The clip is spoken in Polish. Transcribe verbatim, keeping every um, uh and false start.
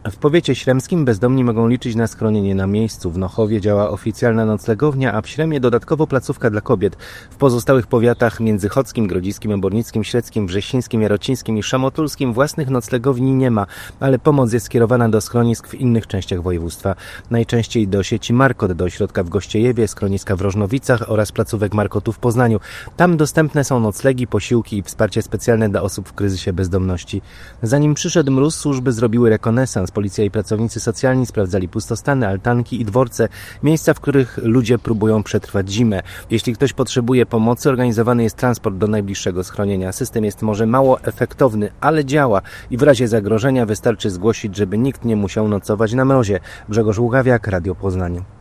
W powiecie śremskim bezdomni mogą liczyć na schronienie na miejscu. W Nochowie działa oficjalna noclegownia, a w Śremie dodatkowo placówka dla kobiet. W pozostałych powiatach międzychodzkim, grodziskim, obornickim, śledzkim, wrzesińskim, jarocińskim i szamotulskim własnych noclegowni nie ma, ale pomoc jest skierowana do schronisk w innych częściach województwa. Najczęściej do sieci Markot, do ośrodka w Gościejewie, schroniska w Rożnowicach oraz placówek Markotu w Poznaniu. Tam dostępne są noclegi, posiłki i wsparcie specjalne dla osób w kryzysie bezdomności. Zanim przyszedł mróz, służby zrobiły rekonesans. Policja i pracownicy socjalni sprawdzali pustostany, altanki i dworce, miejsca, w których ludzie próbują przetrwać zimę. Jeśli ktoś potrzebuje pomocy, organizowany jest transport do najbliższego schronienia. System jest może mało efektowny, ale działa i w razie zagrożenia wystarczy zgłosić, żeby nikt nie musiał nocować na mrozie. Grzegorz Ługawiak, Radio Poznań.